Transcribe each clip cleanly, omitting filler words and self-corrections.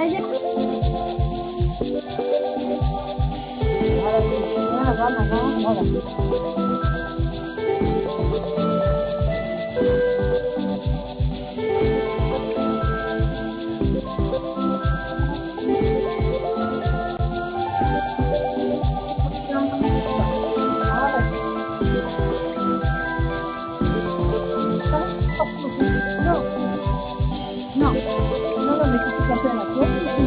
ella. Ahora sí, nada, vamos, vamos, ahora. No, no lo necesito hacer la cosa.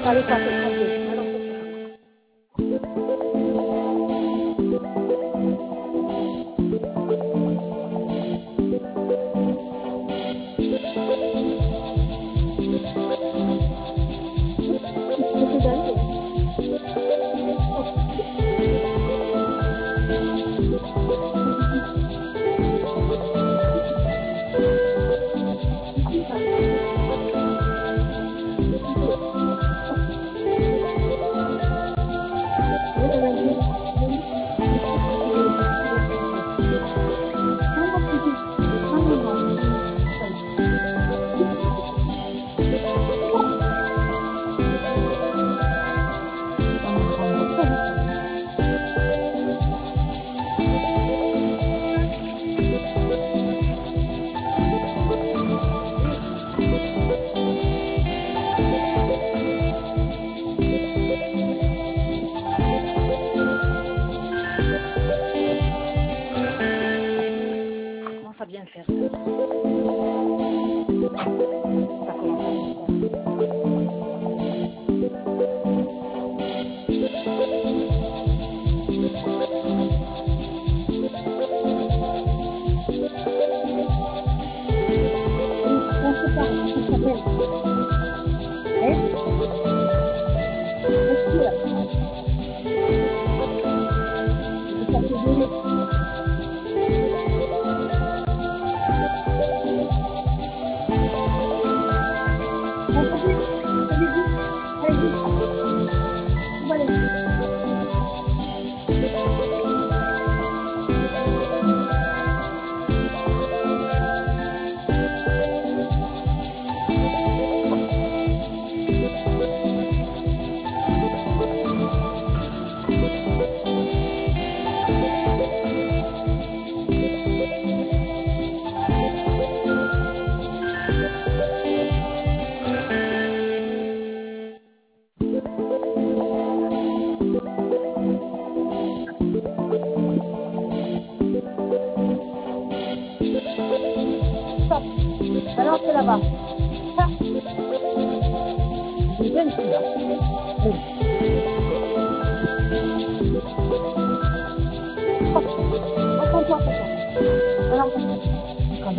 Allez, ça fait 32. Alors, ça suffit. J'essaie d'aller. Ça vient faire ça. Ça commence à bien faire. On se parle, ça s'appelle. Respire. Ça peut donner. Alors c'est là-bas. Ça. C'est bien ici là. Oui. Hop. Attends-toi, attends. Alors, comme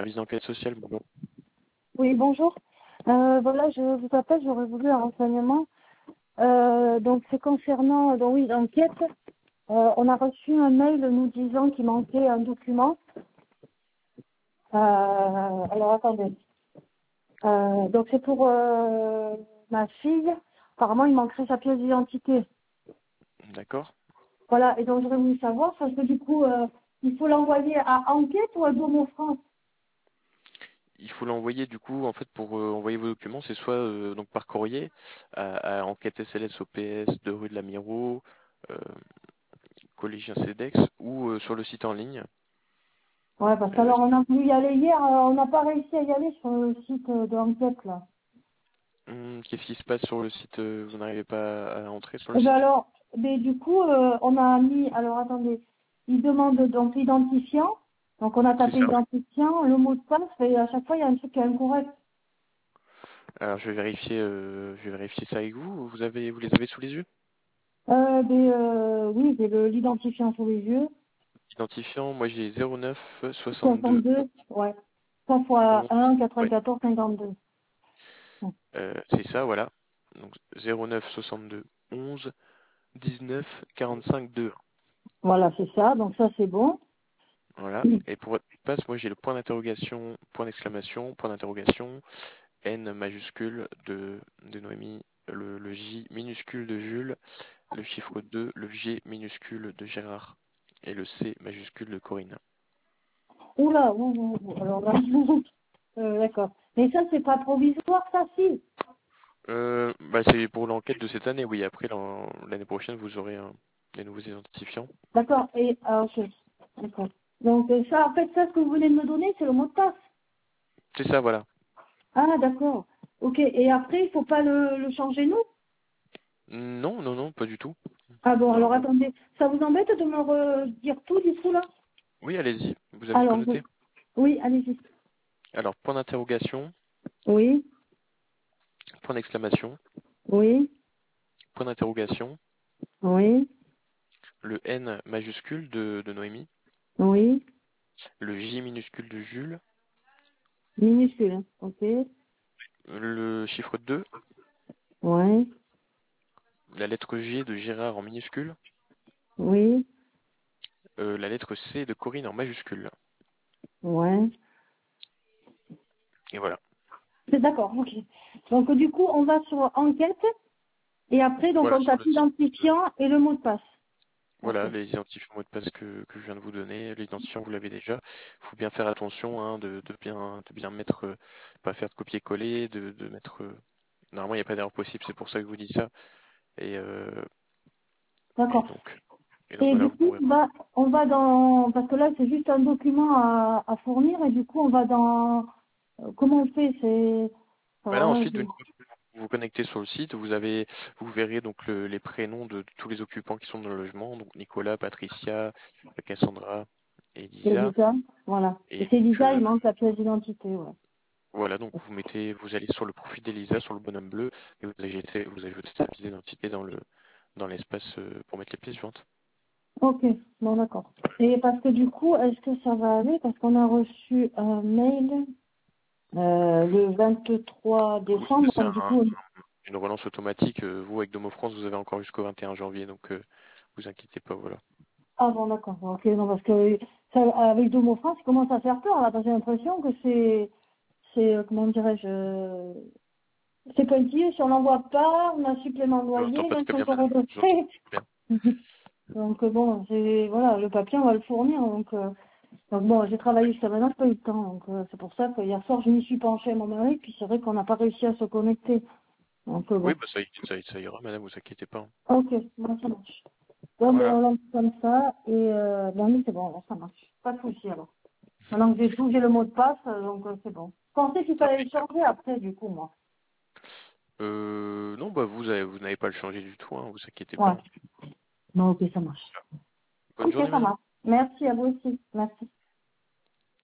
service d'enquête sociale, bonjour. Oui, bonjour. Voilà, je vous appelle, j'aurais voulu un renseignement. Donc, c'est concernant, donc oui, l'enquête. On a reçu un mail nous disant qu'il manquait un document. Alors, attendez. Donc, c'est pour ma fille. Apparemment, il manquerait sa pièce d'identité. D'accord. Voilà, et donc, j'aurais voulu savoir, parce que du coup, il faut l'envoyer à Enquête ou à Domo France? Il faut l'envoyer du coup, en fait, pour envoyer vos documents, c'est soit donc par courrier à Enquête SLS OPS de rue de la Miro, euh, collégien CEDEX, ou sur le site en ligne. Ouais, parce Euh, qu'alors, on a voulu y aller hier, on n'a pas réussi à y aller sur le site de Enquête, là. Qu'est-ce qui se passe sur le site? Vous n'arrivez pas à entrer sur le Eh ben site? alors, mais du coup, on a mis, alors attendez, il demande donc l'identifiant. Donc on a C'est tapé ça. identifiant, le mot de passe, et à chaque fois il y a un truc qui est incorrect. Alors je vais vérifier ça avec vous. Vous les avez sous les yeux? Oui, j'ai l'identifiant sous les yeux. Identifiant, moi j'ai 09 62 62, ouais. 3 fois 11. 1, Ouais, 94, 52. Ouais. c'est ça, voilà. Donc 09 62 11 19 45 2. Voilà, c'est ça. Donc ça, c'est bon. Voilà. Et pour votre passe, moi j'ai le point d'interrogation, point d'exclamation, point d'interrogation, N majuscule de Noémie, le J minuscule de Jules, le chiffre 2, le G minuscule de Gérard et le C majuscule de Corinne. Oula, alors là, d'accord. Mais ça, c'est pas provisoire, ça, si. Bah c'est pour l'enquête de cette année, oui. Après, l'année prochaine, vous aurez des nouveaux identifiants. D'accord. Et, ah, ok. D'accord. Donc ça, en fait, ça, ce que vous venez de me donner, c'est le mot de passe. C'est ça, voilà. Ah, d'accord. Ok. Et après, il faut pas le changer, nous? Non, non, non, pas du tout. Ah bon, alors Normalement. attendez. Ça vous embête de me redire tout, du coup, là? Oui, allez-y. Vous avez de quoi Alors, noter? oui, allez-y. Alors, point d'interrogation, Oui, point d'exclamation, oui, point d'interrogation, oui, le N majuscule de Noémie, oui. le J minuscule de Jules, Minuscule, hein. Ok. le chiffre 2, Ouais, la lettre G de Gérard en minuscule, oui, la lettre C de Corinne en majuscule. ouais. Et voilà. C'est d'accord, ok. Donc, du coup, on va sur enquête et après, donc, Voilà, on sur tape le site. identifiant et le mot de passe. Ok. Voilà, les identifiants mots de passe que je viens de vous donner, l'identifiant vous l'avez déjà. Il faut bien faire attention hein, de bien mettre, pas faire de copier-coller, de mettre. Normalement, il n'y a pas d'erreur possible, c'est pour ça que je vous dis ça. Et, euh, et D'accord. donc, et donc Et voilà, du vous coup, pourrez. on va dans, parce que là, c'est juste un document à fournir et du coup, on va dans, comment on fait? C'est, Voilà, voilà, ensuite, une fois que vous vous connectez sur le site, vous verrez donc les prénoms de tous les occupants qui sont dans le logement, donc Nicolas, Patricia, Cassandra et c'est Lisa. Lisa, voilà. Et Et c'est donc, Lisa, il manque la pièce d'identité, ouais. voilà, donc vous allez sur le profil d'Elisa, sur le bonhomme bleu, et vous ajoutez sa pièce d'identité dans l'espace pour mettre les pièces jointes. Ok, bon, d'accord. Et parce que du coup, est-ce que ça va aller? Parce qu'on a reçu un mail, le 23 Oui, décembre, c'est donc du coup, une relance automatique. Vous, avec Domo France, vous avez encore jusqu'au 21 janvier, donc vous inquiétez pas, voilà. ah bon, d'accord. Ok, non, parce que ça, avec Domo France, ça commence à faire peur, là, parce que j'ai l'impression que comment dirais-je, c'est pointillé, si on n'envoie pas, on a un supplément de Je n'entends loyer, pas très 25 bien, madame. euros de Je n'entends frais. pas bien. Donc bon, voilà, le papier, on va le fournir. Donc bon, j'ai travaillé jusqu'à maintenant, j'ai pas eu le temps. Donc c'est pour ça que hier soir, je m'y suis penchée à mon mari, puis c'est vrai qu'on n'a pas réussi à se connecter. Donc Oui, bon, bah ça ira, madame, vous inquiétez pas, hein. ok, bon, ça marche. Bon, ben Voilà. on lance comme ça, et bon, oui, c'est bon, alors, ça marche. Pas de souci alors. Maintenant que j'ai tout, j'ai le mot de passe, donc c'est bon. Je pensais qu'il fallait le changer après, du coup, moi. Non, bah vous n'avez pas à le changer du tout, hein, vous inquiétez pas, Ouais, hein. bon, ok, ça marche. Bonne Ok, journée, ça madame. marche. Merci à vous aussi. Merci.